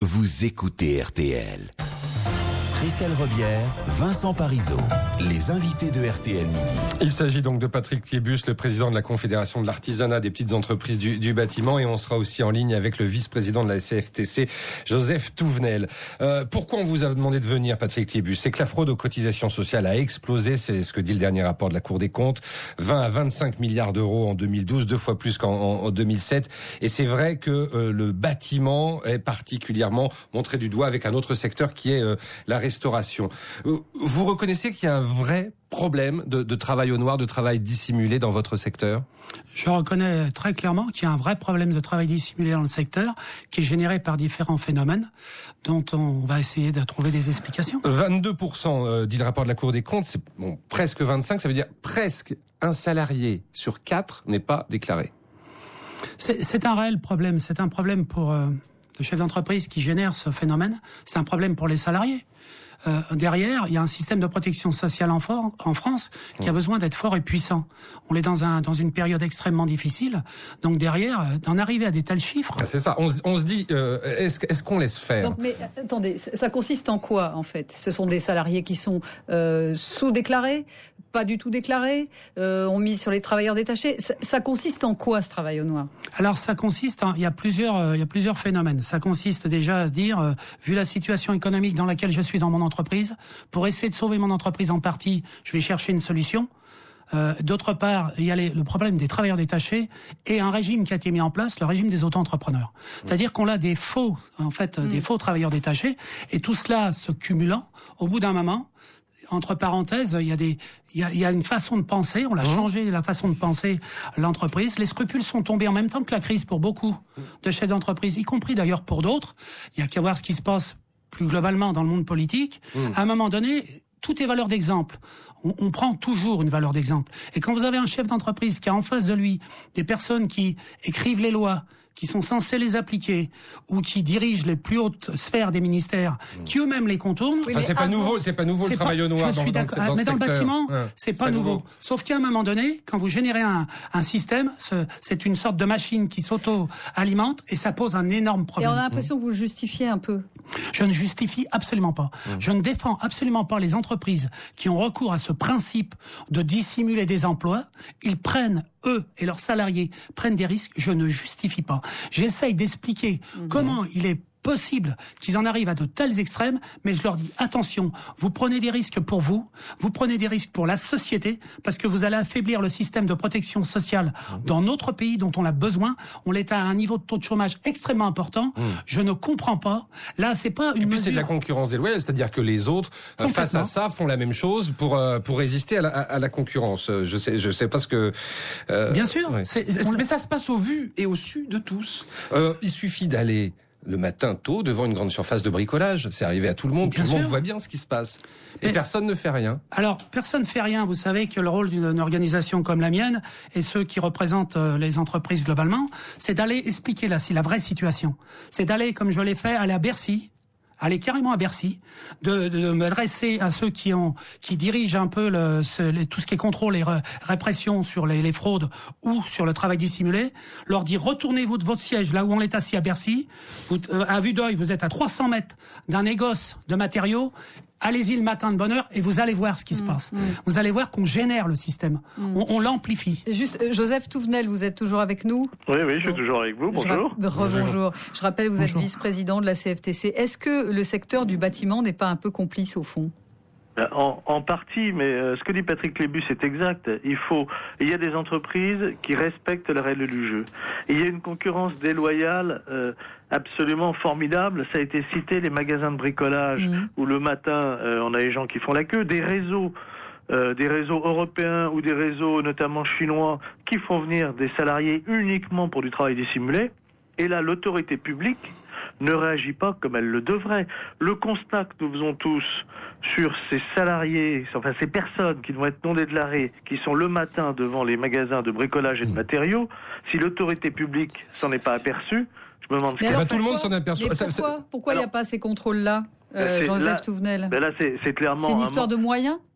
Vous écoutez RTL. Christelle Rebière, Vincent Parisot, les invités de RTL Midi. Il s'agit donc de Patrick Thiébus, le président de la Confédération de l'artisanat des petites entreprises du bâtiment, et on sera aussi en ligne avec le vice-président de la CFTC, Joseph Touvenel. Pourquoi on vous a demandé de venir, Patrick Thiébus? C'est que la fraude aux cotisations sociales a explosé, c'est ce que dit le dernier rapport de la Cour des comptes, 20 à 25 milliards d'euros en 2012, 2 fois plus qu'en 2007, et c'est vrai que le bâtiment est particulièrement montré du doigt avec un autre secteur qui est la restauration. Vous reconnaissez qu'il y a un vrai problème de travail au noir, de travail dissimulé dans votre secteur? Je reconnais très clairement qu'il y a un vrai problème de travail dissimulé dans le secteur qui est généré par différents phénomènes dont on va essayer de trouver des explications. 22%, dit le rapport de la Cour des comptes, c'est presque 25%, ça veut dire presque un salarié sur 4 n'est pas déclaré. C'est un réel problème, c'est un problème pour le chef d'entreprise qui génère ce phénomène, c'est un problème pour les salariés. Derrière, il y a un système de protection sociale en France qui a besoin d'être fort et puissant. On est dans une période extrêmement difficile. Donc derrière, d'en arriver à des tels chiffres... C'est ça, on se dit, est-ce qu'on laisse faire? Donc, mais attendez, ça consiste en quoi en fait? Ce sont des salariés qui sont sous-déclarés, pas du tout déclarés, on mise sur les travailleurs détachés. Ça consiste en quoi ce travail au noir? Alors ça consiste, il y a plusieurs phénomènes. Ça consiste déjà à se dire, vu la situation économique dans laquelle je suis dans mon entreprise, pour essayer de sauver mon entreprise en partie, je vais chercher une solution. D'autre part, il y a le problème des travailleurs détachés et un régime qui a été mis en place, le régime des auto-entrepreneurs. C'est-à-dire qu'on a des faux travailleurs détachés, et tout cela se cumulant, au bout d'un moment, entre parenthèses, il y a une façon de penser, on a changé la façon de penser l'entreprise. Les scrupules sont tombés en même temps que la crise pour beaucoup de chefs d'entreprise, y compris d'ailleurs pour d'autres. Il y a qu'à voir ce qui se passe plus globalement dans le monde politique. À un moment donné, tout est valeur d'exemple. On prend toujours une valeur d'exemple. Et quand vous avez un chef d'entreprise qui a en face de lui des personnes qui écrivent les lois, qui sont censés les appliquer, ou qui dirigent les plus hautes sphères des ministères, qui eux-mêmes les contournent. Oui, c'est pas nouveau le travail au noir. Je suis d'accord. Mais dans le bâtiment, c'est pas nouveau. Sauf qu'à un moment donné, quand vous générez un système, c'est une sorte de machine qui s'auto-alimente, et ça pose un énorme problème. Et on a l'impression que vous le justifiez un peu. Je ne justifie absolument pas. Je ne défends absolument pas les entreprises qui ont recours à ce principe de dissimuler des emplois. Ils prennent, eux et leurs salariés, prennent des risques. Je ne justifie pas. J'essaye d'expliquer comment il est possible qu'ils en arrivent à de tels extrêmes, mais je leur dis attention, vous prenez des risques pour vous prenez des risques pour la société, parce que vous allez affaiblir le système de protection sociale dans notre pays dont on a besoin. On est à un niveau de taux de chômage extrêmement important. Je ne comprends pas. Là, c'est pas une mesure... Et puis c'est de la concurrence déloyale, c'est-à-dire que les autres, face à ça, font la même chose pour résister à la concurrence. Je sais pas ce que... Bien sûr. Ouais. Mais ça se passe au vu et au su de tous. Il suffit d'aller le matin tôt devant une grande surface de bricolage. C'est arrivé à tout le monde. Tout le monde voit bien ce qui se passe. Et personne ne fait rien. Alors, personne ne fait rien. Vous savez que le rôle d'une organisation comme la mienne, et ceux qui représentent les entreprises globalement, c'est d'aller expliquer la vraie situation. C'est d'aller, comme je l'ai fait, aller à Bercy, aller carrément à Bercy, de m'adresser à ceux qui dirigent un peu tout ce qui est contrôle et répression sur les fraudes ou sur le travail dissimulé, leur dire retournez-vous de votre siège là où on est assis à Bercy, à vue d'œil vous êtes à 300 mètres d'un négoce de matériaux. Allez-y le matin de bonne heure et vous allez voir ce qui se passe. Vous allez voir qu'on génère le système. On l'amplifie. Juste, Joseph Touvenel, vous êtes toujours avec nous? Oui, je suis toujours avec vous. Bonjour. Bonjour. Je rappelle, vous êtes vice-président de la CFTC. Est-ce que le secteur du bâtiment n'est pas un peu complice au fond? En partie, mais ce que dit Patrick Thiébus est exact. Il y a des entreprises qui respectent les règles du jeu. Il y a une concurrence déloyale absolument formidable. Ça a été cité, les magasins de bricolage, où le matin, on a les gens qui font la queue, des réseaux européens ou des réseaux notamment chinois qui font venir des salariés uniquement pour du travail dissimulé. Et là, l'autorité publique ne réagit pas comme elle le devrait. Le constat que nous faisons tous sur ces salariés, enfin ces personnes qui vont être non déclarées, qui sont le matin devant les magasins de bricolage et de matériaux, si l'autorité publique s'en est pas aperçue, je me demande... tout le monde s'en aperçoit. Pourquoi il n'y a pas ces contrôles-là, Joseph Touvenel? Là, c'est clairement... C'est une histoire de moyens?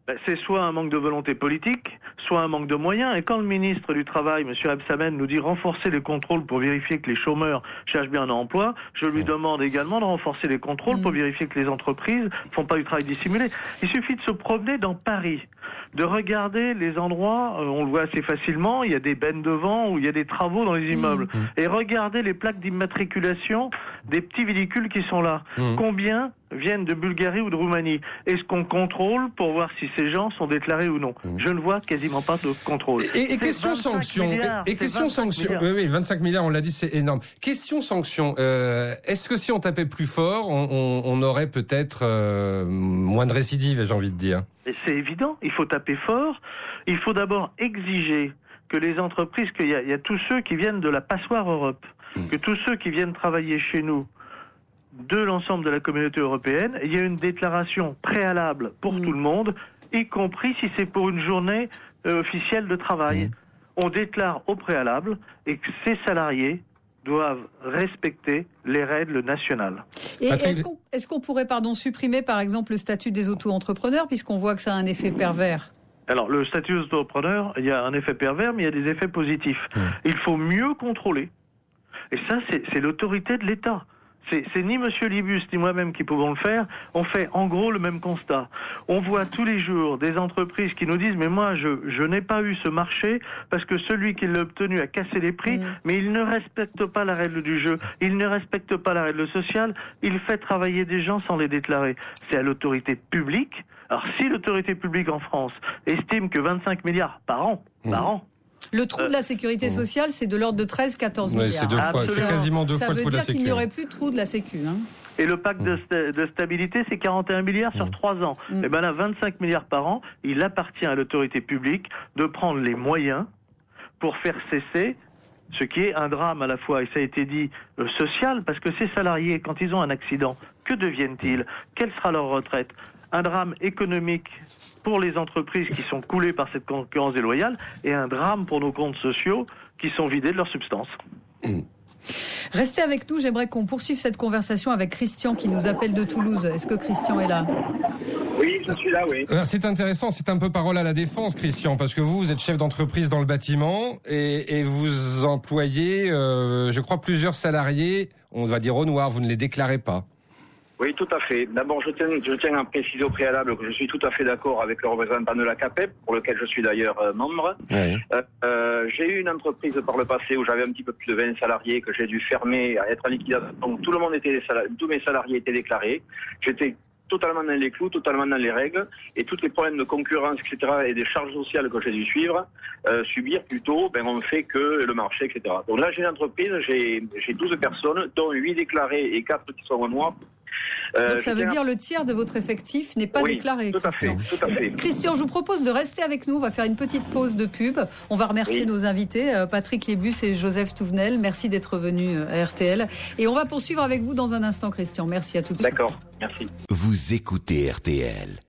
C'est soit un manque de volonté politique, soit un manque de moyens. Et quand le ministre du Travail, M. Absamen, nous dit renforcer les contrôles pour vérifier que les chômeurs cherchent bien un emploi, je lui demande également de renforcer les contrôles pour vérifier que les entreprises font pas du travail dissimulé. Il suffit de se promener dans Paris, de regarder les endroits, on le voit assez facilement, il y a des bennes de vent ou il y a des travaux dans les immeubles. Et regardez les plaques d'immatriculation des petits véhicules qui sont là. Combien viennent de Bulgarie ou de Roumanie? Est-ce qu'on contrôle pour voir si ces gens sont déclarés ou non? Je ne vois quasiment pas de contrôle. Et question sanction. Et question sanction. Oui, 25 milliards, on l'a dit, c'est énorme. Question sanction. Est-ce que si on tapait plus fort, on aurait peut-être moins de récidives, j'ai envie de dire? C'est évident. Il faut taper fort. Il faut d'abord exiger que les entreprises, qu'il y a tous ceux qui viennent de la passoire Europe, que tous ceux qui viennent travailler chez nous, de l'ensemble de la communauté européenne, il y a une déclaration préalable pour tout le monde, y compris si c'est pour une journée officielle de travail. On déclare au préalable et que ces salariés doivent respecter les règles nationales. Et est-ce qu'on pourrait supprimer par exemple le statut des auto-entrepreneurs, puisqu'on voit que ça a un effet pervers? Alors le statut des auto-entrepreneurs, il y a un effet pervers, mais il y a des effets positifs. Il faut mieux contrôler. Et ça, c'est l'autorité de l'État. C'est ni Monsieur Libus ni moi-même qui pouvons le faire. On fait en gros le même constat. On voit tous les jours des entreprises qui nous disent mais moi je n'ai pas eu ce marché parce que celui qui l'a obtenu a cassé les prix, mais il ne respecte pas la règle du jeu, il ne respecte pas la règle sociale, il fait travailler des gens sans les déclarer. C'est à l'autorité publique. Alors si l'autorité publique en France estime que 25 milliards par an, le trou de la sécurité sociale, c'est de l'ordre de 13-14 milliards. C'est quasiment deux fois le trou de la sécurité. Ça veut dire qu'il n'y aurait plus de trou de la sécu. Et le pacte de stabilité, c'est 41 milliards sur 3 ans. Et bien là, 25 milliards par an, il appartient à l'autorité publique de prendre les moyens pour faire cesser ce qui est un drame à la fois, et ça a été dit, social, parce que ces salariés, quand ils ont un accident, que deviennent-ils? Quelle sera leur retraite? Un drame économique pour les entreprises qui sont coulées par cette concurrence déloyale et un drame pour nos comptes sociaux qui sont vidés de leur substance. Restez avec nous, j'aimerais qu'on poursuive cette conversation avec Christian qui nous appelle de Toulouse. Est-ce que Christian est là? Oui, je suis là, oui. C'est intéressant, c'est un peu parole à la défense, Christian, parce que vous êtes chef d'entreprise dans le bâtiment et vous employez, je crois, plusieurs salariés, on va dire au noir, vous ne les déclarez pas. Oui, tout à fait. D'abord, je tiens à préciser au préalable que je suis tout à fait d'accord avec le représentant de la CAPEP, pour lequel je suis d'ailleurs membre. Oui. J'ai eu une entreprise par le passé où j'avais un petit peu plus de 20 salariés que j'ai dû fermer, à être en liquidation. Donc tout le monde tous mes salariés étaient déclarés. J'étais totalement dans les clous, totalement dans les règles, et tous les problèmes de concurrence, etc., et des charges sociales que j'ai dû subir plutôt, ont fait que le marché, etc. Donc là, j'ai une entreprise, j'ai 12 personnes, dont 8 déclarées et 4 qui sont au noir. Donc ça veut dire le tiers de votre effectif n'est pas déclaré, Christian. Tout à fait. Christian, je vous propose de rester avec nous. On va faire une petite pause de pub. On va remercier nos invités, Patrick Lébus et Joseph Touvenel. Merci d'être venus à RTL. Et on va poursuivre avec vous dans un instant, Christian. Merci à tout de suite. D'accord, merci. Vous écoutez RTL.